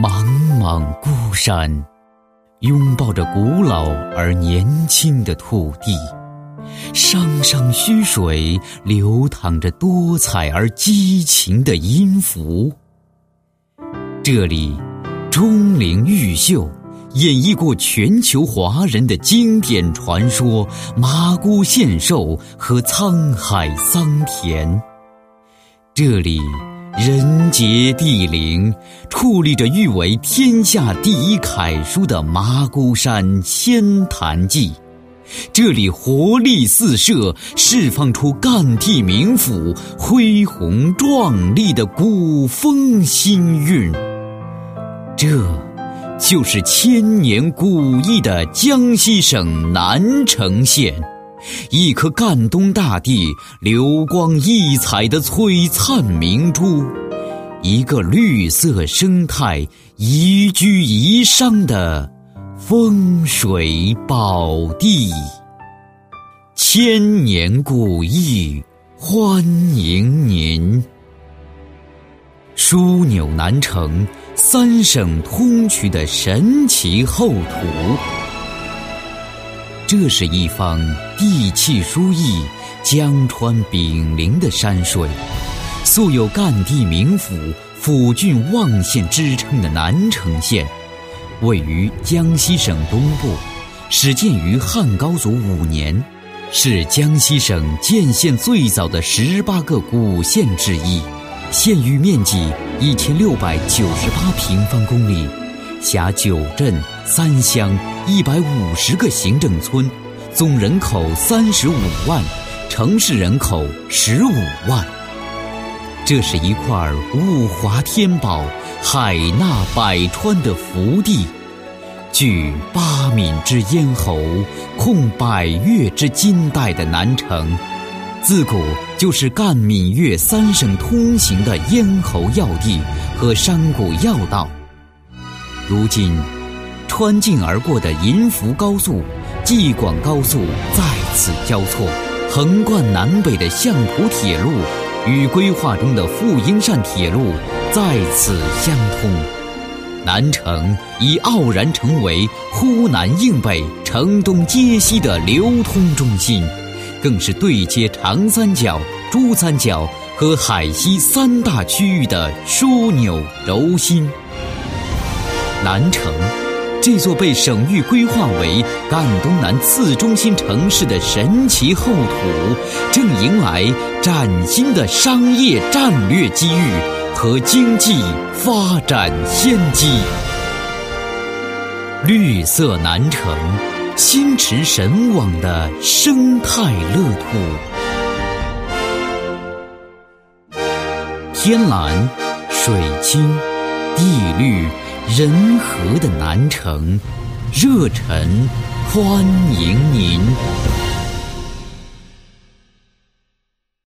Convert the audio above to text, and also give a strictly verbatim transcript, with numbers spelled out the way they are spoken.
茫茫孤山，拥抱着古老而年轻的土地，汤汤虚水流淌着多彩而激情的音符。这里钟灵毓秀演绎过全球华人的经典传说麻姑献寿和沧海桑田。这里人杰地灵，矗立着誉为天下第一楷书的麻姑山仙坛记。这里活力四射，释放出赣地名府恢宏壮丽的古风新韵。这就是千年古意的江西省南城县，一颗赣东大地流光溢彩的璀璨明珠，一个绿色生态宜居宜商的风水宝地。千年古意，欢迎您！枢纽南城，三省通衢的神奇厚土。这是一方地气疏逸、江川炳灵的山水，素有赣地名府、府郡望县之称的南城县，位于江西省东部，始建于汉高祖五年，是江西省建县最早的十八个古县之一。县域面积一千六百九十八平方公里，辖九镇三乡一百五十个行政村，总人口三十五万，城市人口十五万。这是一块物华天宝、海纳百川的福地，具八闽之咽喉，控百越之金带的南城，自古就是赣闽粤三省通行的咽喉要地和山谷要道。如今穿境而过的银福高速、济广高速在此交错，横贯南北的相浦铁路与规划中的富阴汕铁路在此相通，南城已傲然成为呼南应北、城东接西的流通中心，更是对接长三角、珠三角和海西三大区域的枢纽轴心。南城这座被省域规划为赣东南次中心城市的神奇厚土，正迎来崭新的商业战略机遇和经济发展先机。绿色南城，心驰神往的生态乐土。天蓝、水清、地绿、人和的南城，热忱欢迎您。